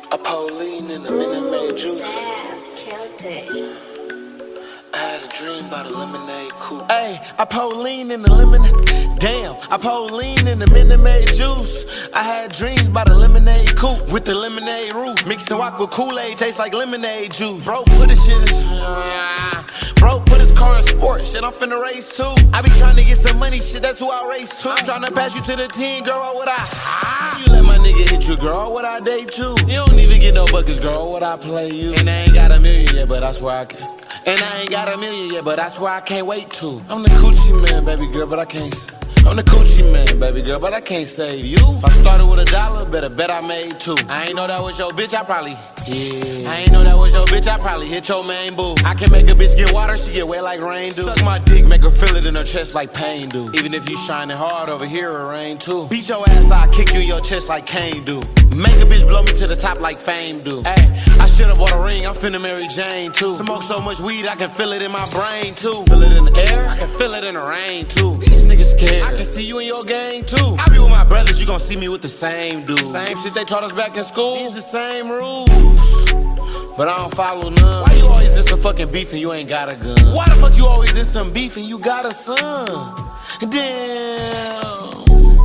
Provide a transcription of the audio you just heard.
A Pauline in the Minute Maid juice. I had a dream about a lemonade coupe. Ayy, I pour lean in the lemonade. Damn, I pour lean in the Minute Maid juice. I had dreams about a lemonade coupe with the lemonade roof. Mixing walk with Kool-Aid, tastes like lemonade juice. Bro, put his shit in. Bro, put his car in sports, shit, I'm finna race too. I be trying to get some money, shit, that's who I race to. I'm tryna pass you to the 10, girl, or would I? You let my nigga hit you, girl, or would I date you? You don't even get no buckets, girl, or would I play you? And I ain't got a million yet, but I swear I can. And I ain't got a million yet, but I swear I can't wait to. I'm the coochie man, baby girl, but I can't. I'm the coochie man, baby girl, but I can't save you. If I started with $1, better bet I made two. I ain't know that was your bitch, I probably. Yeah. I ain't know that was your bitch, I probably hit your main boo. I can make a bitch get water, she get wet like rain do. Suck my dick, make her feel it in her chest like pain do. Even if you shining hard over here, it rain too. Beat your ass, I'll kick you in your chest like Kane do. Make a bitch blow me to the top like Fame do. Ayy, I should've bought a ring, I'm finna marry Jane too. Smoke so much weed, I can feel it in my brain too. Feel it in the air, I can feel it in the rain too. These niggas scared, I can see you in your game too. I be with my brothers, you gon' see me with the same dude. Same shit they taught us back in school, these the same rules. But I don't follow none. Why you always in some fucking beef and you ain't got a gun? Why the fuck you always in some beef and you got a son? Damn.